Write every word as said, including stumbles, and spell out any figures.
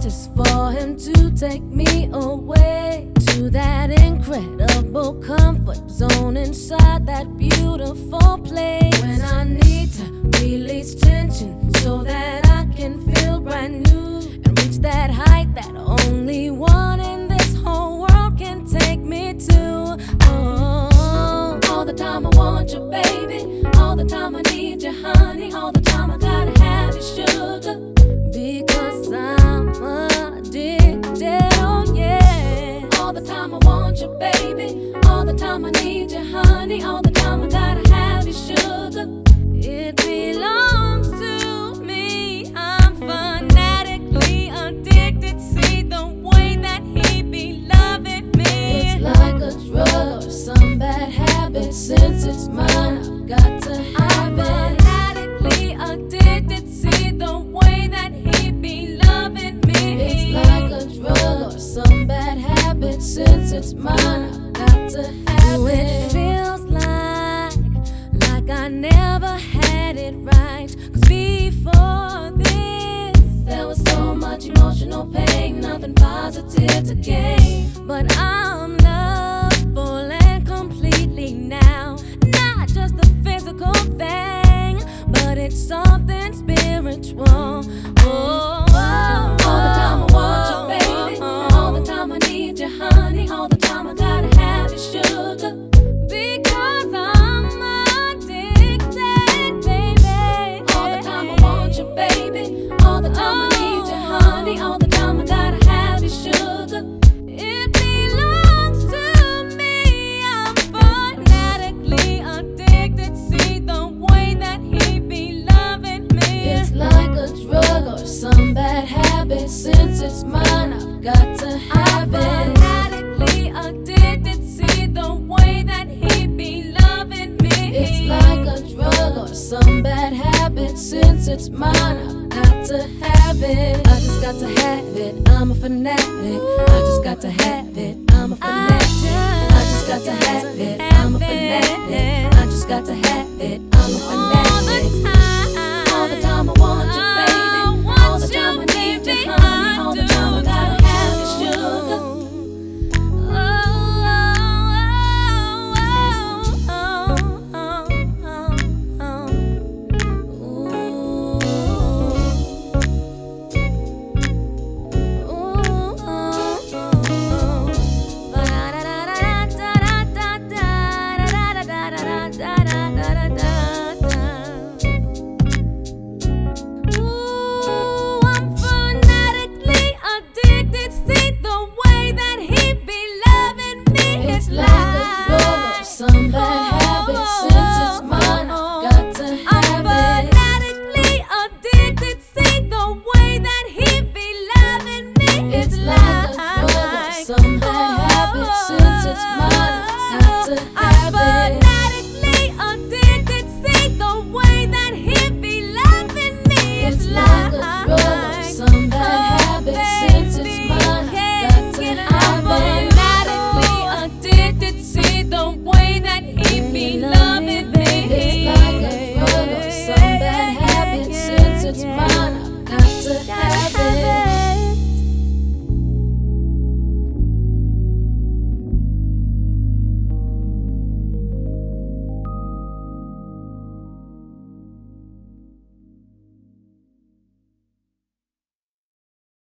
just for him to take me away to that incredible comfort zone inside that beautiful place. When I need to release tension so that I can feel brand new and reach that height that only one in this whole world can take me to. Oh, all the time I want you, baby. All the time I need you, honey. All the time I gotta have you, sugar. Because I'm addicted, oh yeah. All the time I want you, baby. All the time I need you, honey. All the time I gotta have you, sugar. It belongs to me. I'm fanatically addicted. See the way that he be loving me. It's like a drug or some bad habit. Since it's mine, I've got to have it. I'm fanatically addicted. See the way that he be loving me. It's like a drug or some bad habit. Since it's mine, I've got to have it. It feels like, like I never had it right. Cause before this, there was so much emotional pain, nothing positive to gain. But I'm loved full and completely now. Not just a physical thing, but it's something spiritual. Oh, oh, all the time I want you, baby. All the time I need you, honey. All the time I gotta have you, sugar. Because I'm addicted, baby. All the time I want you, baby. All the time I need you, honey. All the time I gotta have you, sugar. It belongs to me. I'm fanatically addicted. See the way that he be loving me. It's like a drug or some bad habit. Since it's mine, I've got to have it. I'm fanatically addicted. See the way that he be loving me. It's like a drug or some bad habit. Since it's mine, I've got to have it. I just got to have it. I'm a fanatic. I just got to have it. I'm a fanatic. I just got to have it. I'm a fanatic. I just got to have it. I'm a fanatic.